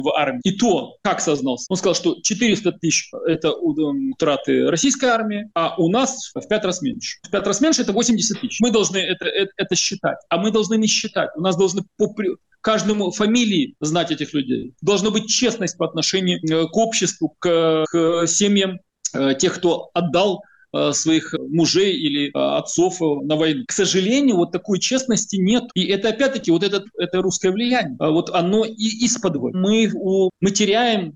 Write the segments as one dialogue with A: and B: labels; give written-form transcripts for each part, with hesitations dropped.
A: в армии. И то, как сознался? Он сказал, что 400 тысяч – это утраты российской армии, а у нас в 5 раз меньше. В 5 раз меньше – это 80 тысяч. Мы должны это считать. А мы должны не считать. У нас должны каждому фамилии знать этих людей. Должна быть честность по отношению к обществу, к семьям тех, кто отдал своих мужей или отцов на войну. К сожалению, вот такой честности нет. И это опять-таки вот это русское влияние. Вот оно и исподволь. Мы теряем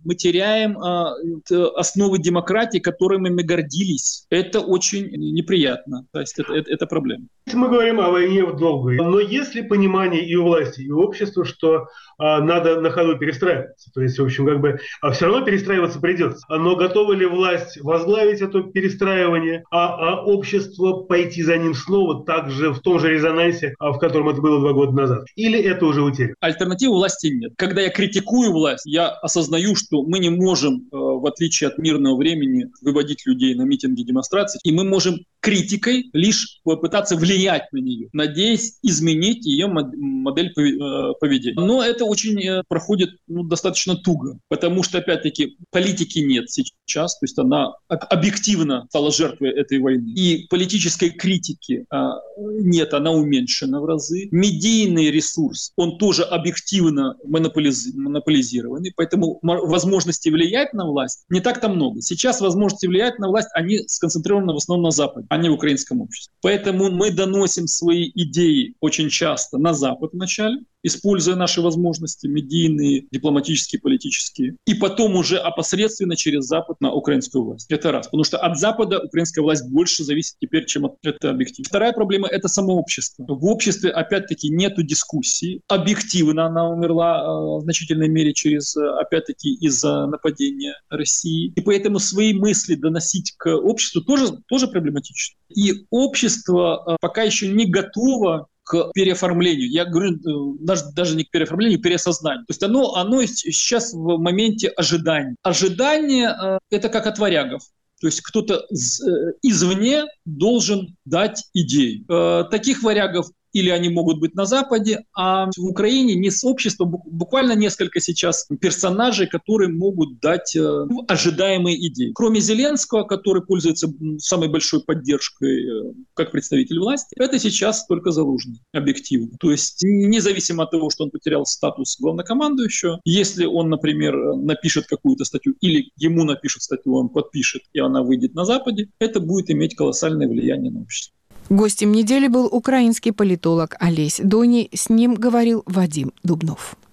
A: основы демократии, которыми мы гордились. Это очень неприятно. То есть это проблема.
B: Мы говорим о войне в долгую. Но есть ли понимание и у власти, и у общества, что надо на ходу перестраиваться? То есть, в общем, все равно перестраиваться придется. Но готова ли власть возглавить это перестраивание, а общество пойти за ним снова также в том же резонансе, в котором это было 2 года назад? Или это уже утеряно?
A: Альтернативы власти нет. Когда я критикую власть, я осознаю, что мы не можем, в отличие от мирного времени, выводить людей на митинги, демонстрации, и мы можем критикой лишь попытаться влиять на нее, надеясь изменить ее модель поведения. Но это очень проходит достаточно туго, потому что, опять-таки, политики нет сейчас, то есть она объективно стала жертвой этой войны. И политической критики нет, она уменьшена в разы. Медийный ресурс, он тоже объективно монополизированный, поэтому возможности влиять на власть не так-то много. Сейчас возможности влиять на власть, они сконцентрированы в основном на Западе, а не в украинском обществе. Поэтому мы доносим свои идеи очень часто на Запад вначале, используя наши возможности медийные, дипломатические, политические, и потом уже опосредственно через Запад на украинскую власть. Это раз. Потому что от Запада украинская власть больше зависит теперь, чем от этого объектива. Вторая проблема – это само общество. В обществе, опять-таки, нету дискуссии. Объективно она умерла в значительной мере опять-таки, из-за нападения России. И поэтому свои мысли доносить к обществу тоже проблематично. И общество пока еще не готово к переоформлению. Я говорю даже не к переоформлению, к переосознанию. То есть оно сейчас в моменте ожидания. Ожидание – это как от варягов. То есть кто-то извне должен дать идею. Таких варягов или они могут быть на Западе, а в Украине не с обществом, буквально несколько сейчас персонажей, которые могут дать ожидаемые идеи. Кроме Зеленского, который пользуется самой большой поддержкой как представитель власти, это сейчас только Залужный, объективно. То есть независимо от того, что он потерял статус главнокомандующего, если он, например, напишет какую-то статью или ему напишут статью, он подпишет, и она выйдет на Западе, это будет иметь колоссальное влияние на общество.
C: Гостем недели был украинский политолог Олесь Доній. С ним говорил Вадим Дубнов.